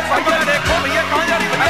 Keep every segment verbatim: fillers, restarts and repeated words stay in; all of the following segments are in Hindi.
भैया देखो भैया कहाँ जा रही भैया।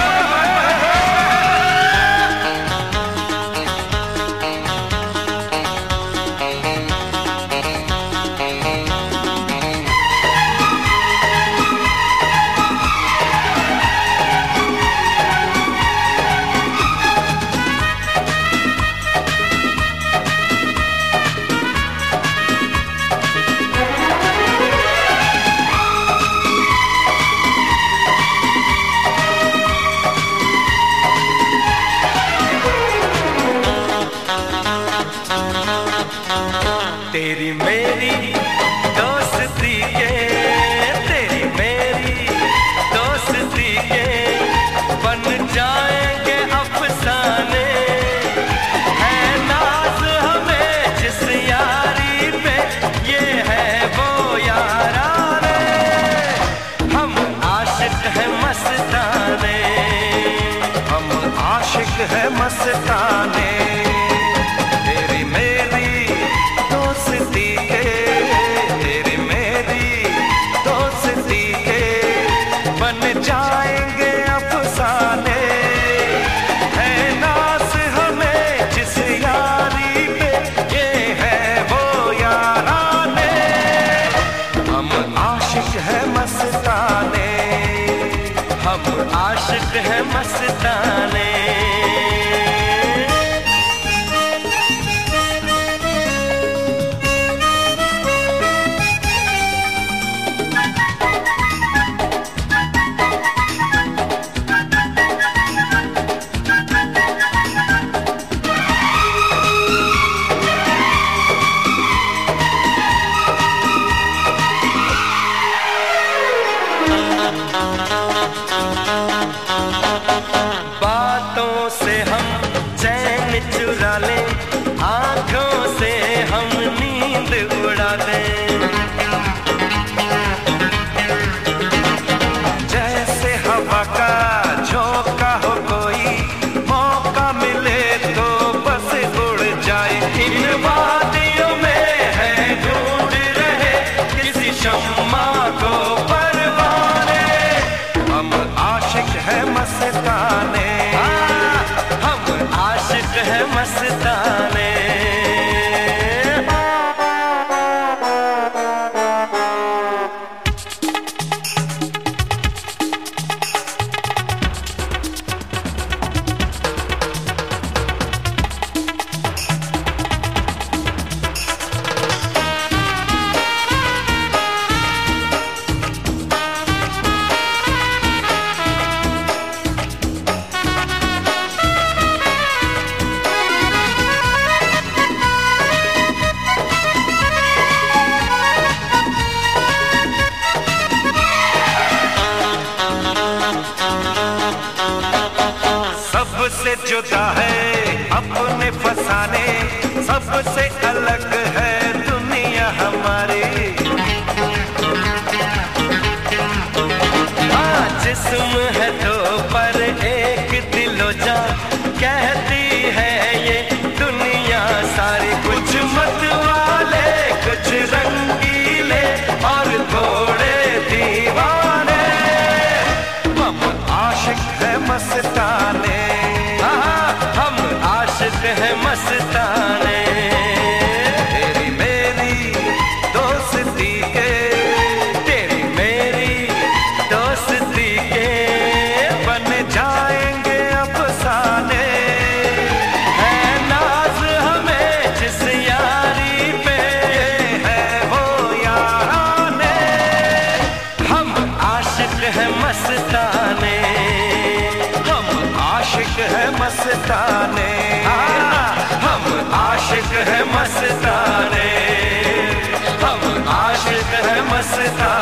तेरी मेरी दोस्ती के, तेरी मेरी दोस्ती के बन जाएंगे अफसाने। है नाज हमें जिस यारी पे, ये है वो याराने। हम आशिक है मस्ताने, हम आशिक है मस्ताने। हम आशिक है मस्ताने। बातों से हम चैन चुरा लें, आँखों से हम नींद उड़ा दें। जैसे हवा का झोंका हो कोई, मौका मिले तो बस उड़ जाए। इन वादियों में है ढूंढ रहे किसी शम्मा को परवाने। हम आशिक है मस्ताने, आशिक है मस्ताने। सबसे जुदा है अपने फसाने, सबसे अलग है दुनिया हमारी। हाँ जिस्म है दो पर एक दिलो जान, कहती है ये दुनिया सारी। कुछ मत वाले कुछ रंगीले और थोड़े दीवाने। हम आशिक है मस्ताने, है मस्ताने। तेरी मेरी दोस्ती के, तेरी मेरी दोस्ती के बन जाएंगे अफसाने। है नाज हमें जिस यारी पे, है वो याराने। हम आशिक है मस्ताने, हम आशिक है मस्ताने। आशिक है मस्ताने, हम आशिक है मस्ताने।